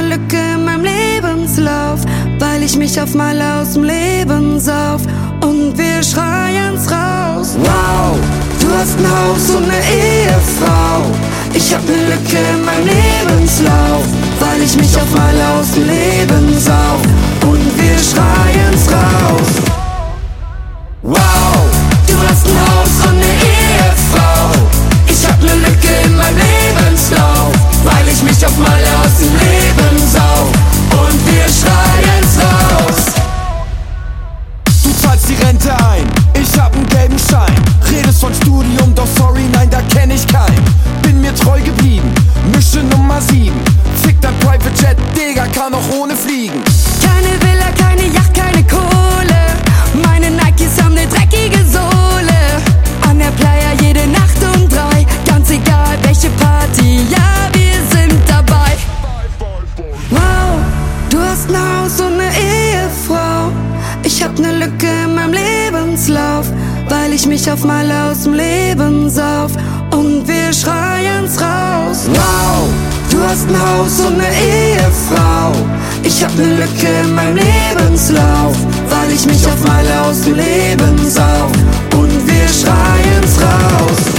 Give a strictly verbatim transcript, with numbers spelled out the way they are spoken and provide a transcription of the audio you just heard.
Lücke in meinem Lebenslauf, weil ich mich auf mal aus dem Leben sauf. Und wir schreien's raus. Wow, du hast ein Haus und eine Ehefrau. Ich hab ne Lücke in meinem Lebenslauf, weil ich mich auf mal aus dem Leben sauf. Und wir schreien's raus. Wow, du hast ein Haus und ne Ehefrau. Ich hab ne Lücke in meinem Lebenslauf, weil ich mich auf mal aus dem Leben sauf. Und wir schreien's raus. Du zahlst die Rente ein, ich hab nen gelben Schein. Redest von Studium, doch sorry, nein, da kenn ich keinen. Bin mir treu geblieben, Mission Nummer sieben. Fick dein Private Jet, Digga, kann auch ohne fliegen. Keine Villa, keine Yacht, keine Kohle. Meine Nikes haben ne dreckige Sohle. An der Playa jede Nacht um drei. Ganz egal welche Party, ja, wir sind dabei. Wow, du hast ein Haus und ne Ehefrau. Ich hab ne Lücke in meinem Lebenslauf, weil ich mich auf mal aus dem Leben sauf. Und wir schreien's raus. Wow, du hast ein Haus und ne Ehefrau. Ich hab ne Lücke in meinem Lebenslauf, weil ich mich auf mal aus dem Leben sauf. Und wir schreien's raus.